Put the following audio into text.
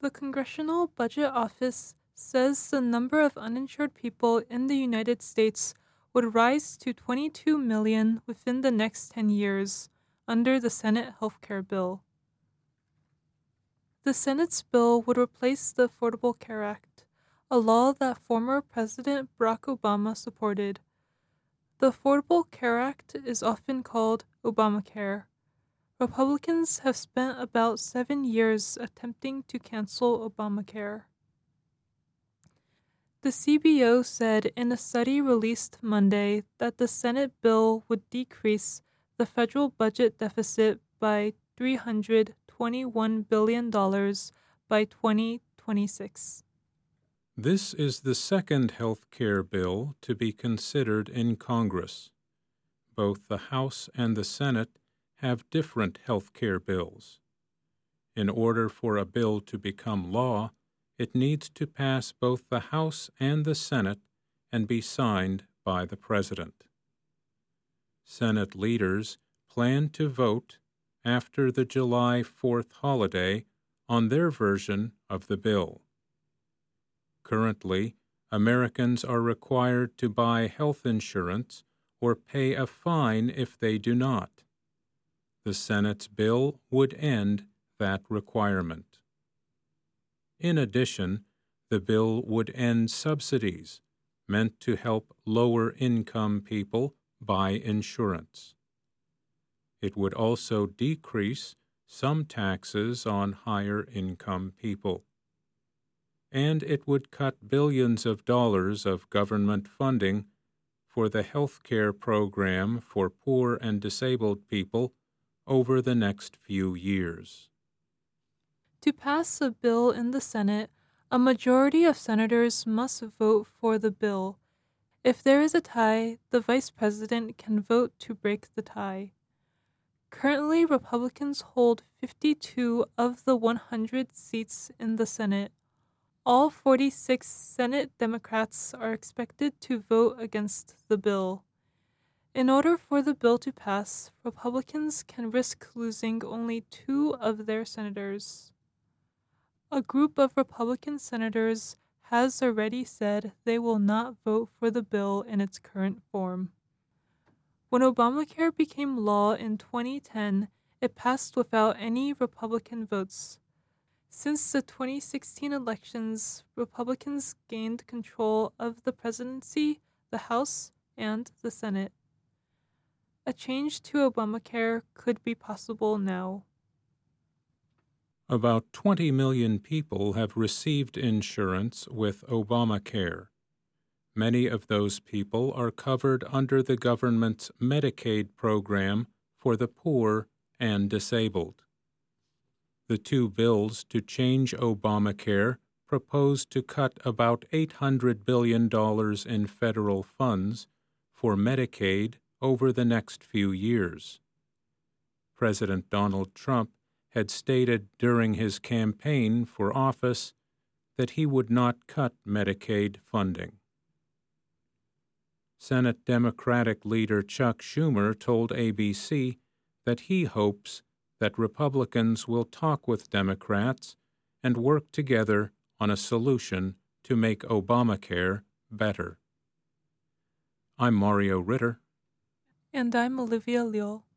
The Congressional Budget Office says the number of uninsured people in the United States would rise to 22 million within the next 10 years under the Senate healthcare bill. The Senate's bill would replace the Affordable Care Act, a law that former President Barack Obama supported. The Affordable Care Act is often called Obamacare. Republicans have spent about 7 years attempting to cancel Obamacare. The CBO said in a study released Monday that the Senate bill would decrease the federal budget deficit by $321 billion by 2026. This is the second health care bill to be considered in Congress. Both the House and the Senate have different health care bills. In order for a bill to become law, it needs to pass both the House and the Senate and be signed by the President. Senate leaders plan to vote after the July 4th holiday on their version of the bill. Currently, Americans are required to buy health insurance or pay a fine if they do not. The Senate's bill would end that requirement. In addition, the bill would end subsidies meant to help lower-income people buy insurance. It would also decrease some taxes on higher-income people. And it would cut billions of dollars of government funding for the health care program for poor and disabled people over the next few years. To pass a bill in the Senate, a majority of senators must vote for the bill. If there is a tie, the vice president can vote to break the tie. Currently, Republicans hold 52 of the 100 seats in the Senate. All 46 Senate Democrats are expected to vote against the bill. In order for the bill to pass, Republicans can risk losing only 2 of their senators. A group of Republican senators has already said they will not vote for the bill in its current form. When Obamacare became law in 2010, it passed without any Republican votes. Since the 2016 elections, Republicans gained control of the presidency, the House, and the Senate. A change to Obamacare could be possible now. About 20 million people have received insurance with Obamacare. Many of those people are covered under the government's Medicaid program for the poor and disabled. The 2 bills to change Obamacare propose to cut about $800 billion in federal funds for Medicaid over the next few years. President Donald Trump had stated during his campaign for office that he would not cut Medicaid funding. Senate Democratic leader Chuck Schumer told ABC that he hopes that Republicans will talk with Democrats and work together on a solution to make Obamacare better. I'm Mario Ritter. And I'm Olivia Liu.